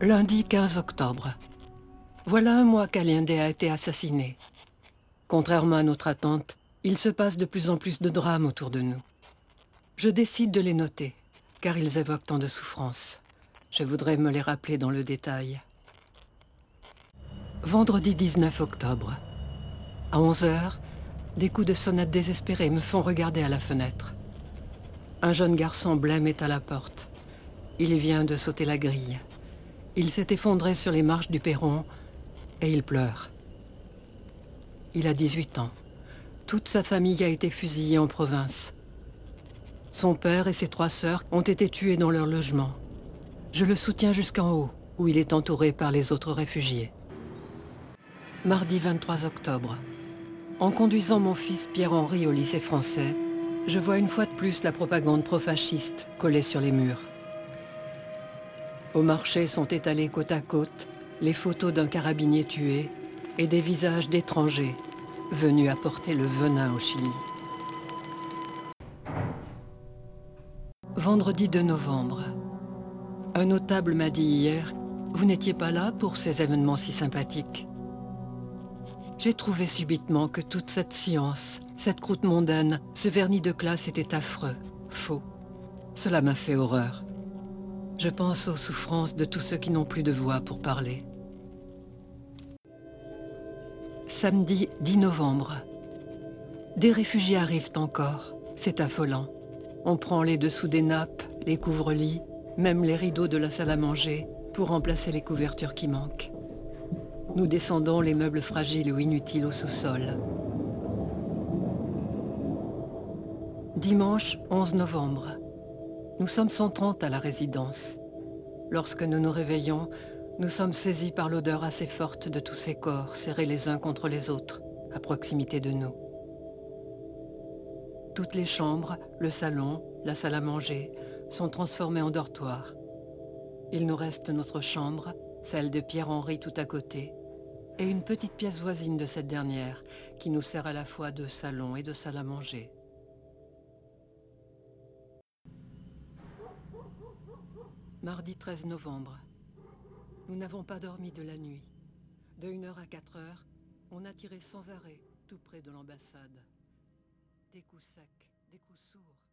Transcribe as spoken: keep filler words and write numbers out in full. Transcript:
Lundi quinze octobre. Voilà un mois qu'Allende a été assassiné. Contrairement à notre attente, il se passe de plus en plus de drames autour de nous. Je décide de les noter, car ils évoquent tant de souffrances. Je voudrais me les rappeler dans le détail. Vendredi dix-neuf octobre. À onze heures, des coups de sonnette désespérés me font regarder à la fenêtre. Un jeune garçon blême est à la porte. Il vient de sauter la grille. Il s'est effondré sur les marches du perron et il pleure. Il a dix-huit ans. Toute sa famille a été fusillée en province. Son père et ses trois sœurs ont été tués dans leur logement. Je le soutiens jusqu'en haut, où il est entouré par les autres réfugiés. Mardi vingt-trois octobre. En conduisant mon fils Pierre-Henri au lycée français, je vois une fois de plus la propagande pro-fasciste collée sur les murs. Au marché sont étalées côte à côte les photos d'un carabinier tué et des visages d'étrangers venus apporter le venin au Chili. Vendredi deux novembre. Un notable m'a dit hier « Vous n'étiez pas là pour ces événements si sympathiques ». J'ai trouvé subitement que toute cette science, cette croûte mondaine, ce vernis de classe était affreux, faux. Cela m'a fait horreur. Je pense aux souffrances de tous ceux qui n'ont plus de voix pour parler. Samedi dix novembre. Des réfugiés arrivent encore. C'est affolant. On prend les dessous des nappes, les couvre-lits, même les rideaux de la salle à manger pour remplacer les couvertures qui manquent. Nous descendons les meubles fragiles ou inutiles au sous-sol. Dimanche onze novembre. Nous sommes cent trente à la résidence. Lorsque nous nous réveillons, nous sommes saisis par l'odeur assez forte de tous ces corps serrés les uns contre les autres, à proximité de nous. Toutes les chambres, le salon, la salle à manger, sont transformées en dortoirs. Il nous reste notre chambre, celle de Pierre-Henri tout à côté, et une petite pièce voisine de cette dernière, qui nous sert à la fois de salon et de salle à manger. Mardi treize novembre. Nous n'avons pas dormi de la nuit. De une heure à quatre heures, on a tiré sans arrêt, tout près de l'ambassade. Des coups secs, des coups sourds.